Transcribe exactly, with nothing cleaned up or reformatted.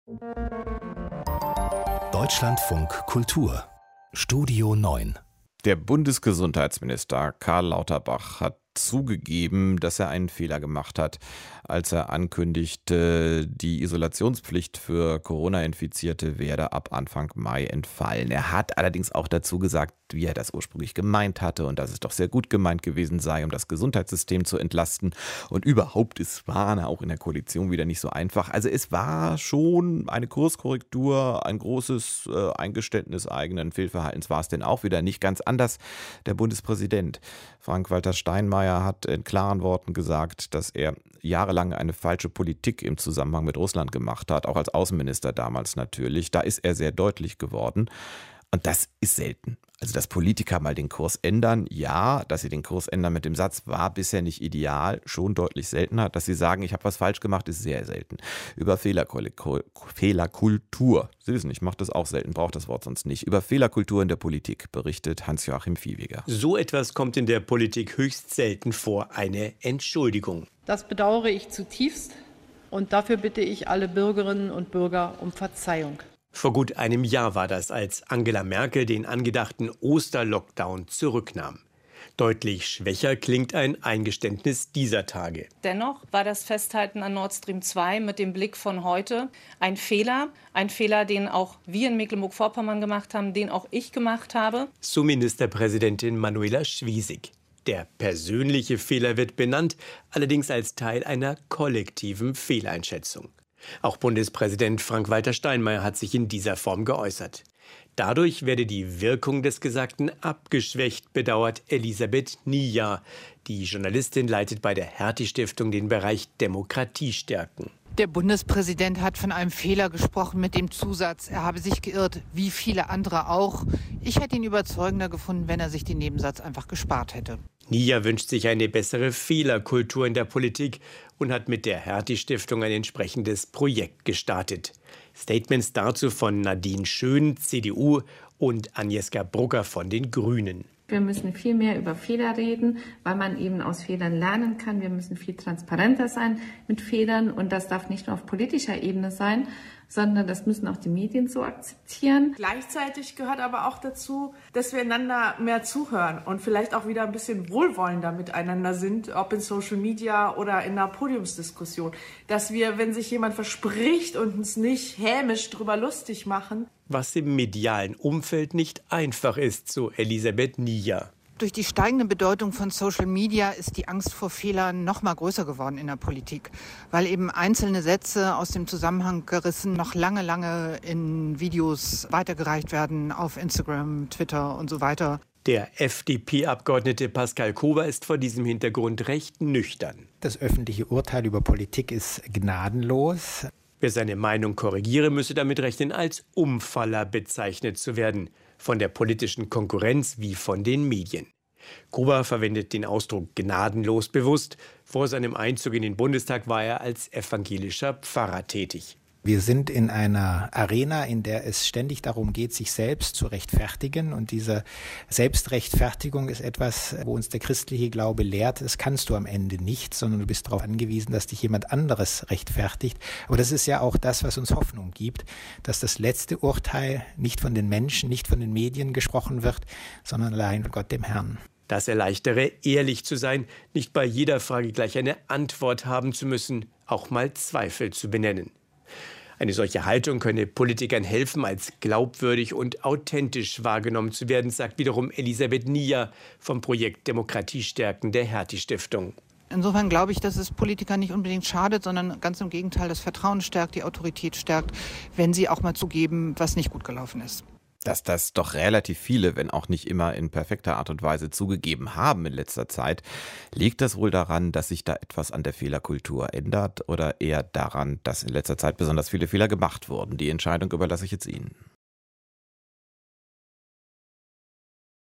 Deutschlandfunk Kultur Studio neun. Der Bundesgesundheitsminister Karl Lauterbach hat zugegeben, dass er einen Fehler gemacht hat, als er ankündigte, die Isolationspflicht für Corona-Infizierte werde ab Anfang Mai entfallen. Er hat allerdings auch dazu gesagt, wie er das ursprünglich gemeint hatte und dass es doch sehr gut gemeint gewesen sei, um das Gesundheitssystem zu entlasten. Und überhaupt, es war auch in der Koalition wieder nicht so einfach. Also es war schon eine Kurskorrektur, ein großes äh, Eingeständnis eigenen Fehlverhaltens war es denn auch wieder nicht ganz anders. Der Bundespräsident Frank-Walter Steinmeier hat in klaren Worten gesagt, dass er jahrelang eine falsche Politik im Zusammenhang mit Russland gemacht hat, auch als Außenminister damals natürlich. Da ist er sehr deutlich geworden. Und das ist selten. Also, dass Politiker mal den Kurs ändern, ja, dass sie den Kurs ändern mit dem Satz, war bisher nicht ideal, schon deutlich seltener. Dass sie sagen, ich habe was falsch gemacht, ist sehr selten. Über Fehlerkultur, Fehlerkultur, Sie wissen, ich mache das auch selten, brauche das Wort sonst nicht. Über Fehlerkultur in der Politik berichtet Hans-Joachim Viehweger. So etwas kommt in der Politik höchst selten vor, eine Entschuldigung. Das bedauere ich zutiefst und dafür bitte ich alle Bürgerinnen und Bürger um Verzeihung. Vor gut einem Jahr war das, als Angela Merkel den angedachten Osterlockdown zurücknahm. Deutlich schwächer klingt ein Eingeständnis dieser Tage. Dennoch war das Festhalten an Nord Stream zwei mit dem Blick von heute ein Fehler. Ein Fehler, den auch wir in Mecklenburg-Vorpommern gemacht haben, den auch ich gemacht habe. So Ministerpräsidentin Manuela Schwesig. Der persönliche Fehler wird benannt, allerdings als Teil einer kollektiven Fehleinschätzung. Auch Bundespräsident Frank-Walter Steinmeier hat sich in dieser Form geäußert. Dadurch werde die Wirkung des Gesagten abgeschwächt, bedauert Elisabeth Nia. Die Journalistin leitet bei der Hertie-Stiftung den Bereich Demokratie stärken. Der Bundespräsident hat von einem Fehler gesprochen mit dem Zusatz, er habe sich geirrt, wie viele andere auch. Ich hätte ihn überzeugender gefunden, wenn er sich den Nebensatz einfach gespart hätte. Nia wünscht sich eine bessere Fehlerkultur in der Politik und hat mit der Hertie-Stiftung ein entsprechendes Projekt gestartet. Statements dazu von Nadine Schön, C D U, und Agnieszka Brugger von den Grünen. Wir müssen viel mehr über Fehler reden, weil man eben aus Fehlern lernen kann. Wir müssen viel transparenter sein mit Fehlern und das darf nicht nur auf politischer Ebene sein, sondern das müssen auch die Medien so akzeptieren. Gleichzeitig gehört aber auch dazu, dass wir einander mehr zuhören und vielleicht auch wieder ein bisschen wohlwollender miteinander sind, ob in Social Media oder in einer Podiumsdiskussion. Dass wir, wenn sich jemand verspricht und uns nicht hämisch drüber lustig machen. Was im medialen Umfeld nicht einfach ist, so Elisabeth Nia. Durch die steigende Bedeutung von Social Media ist die Angst vor Fehlern noch mal größer geworden in der Politik, weil eben einzelne Sätze aus dem Zusammenhang gerissen noch lange, lange in Videos weitergereicht werden auf Instagram, Twitter und so weiter. Der F D P-Abgeordnete Pascal Kober ist vor diesem Hintergrund recht nüchtern. Das öffentliche Urteil über Politik ist gnadenlos. Wer seine Meinung korrigiere, müsse damit rechnen, als Umfaller bezeichnet zu werden. Von der politischen Konkurrenz wie von den Medien. Kober verwendet den Ausdruck gnadenlos bewusst. Vor seinem Einzug in den Bundestag war er als evangelischer Pfarrer tätig. Wir sind in einer Arena, in der es ständig darum geht, sich selbst zu rechtfertigen. Und diese Selbstrechtfertigung ist etwas, wo uns der christliche Glaube lehrt, das kannst du am Ende nicht, sondern du bist darauf angewiesen, dass dich jemand anderes rechtfertigt. Aber das ist ja auch das, was uns Hoffnung gibt, dass das letzte Urteil nicht von den Menschen, nicht von den Medien gesprochen wird, sondern allein von Gott dem Herrn. Das erleichtere, ehrlich zu sein, nicht bei jeder Frage gleich eine Antwort haben zu müssen, auch mal Zweifel zu benennen. Eine solche Haltung könne Politikern helfen, als glaubwürdig und authentisch wahrgenommen zu werden, sagt wiederum Elisabeth Nia vom Projekt Demokratie stärken der Hertie-Stiftung. Insofern glaube ich, dass es Politikern nicht unbedingt schadet, sondern ganz im Gegenteil das Vertrauen stärkt, die Autorität stärkt, wenn sie auch mal zugeben, was nicht gut gelaufen ist. Dass das doch relativ viele, wenn auch nicht immer in perfekter Art und Weise zugegeben haben in letzter Zeit, liegt das wohl daran, dass sich da etwas an der Fehlerkultur ändert oder eher daran, dass in letzter Zeit besonders viele Fehler gemacht wurden? Die Entscheidung überlasse ich jetzt Ihnen.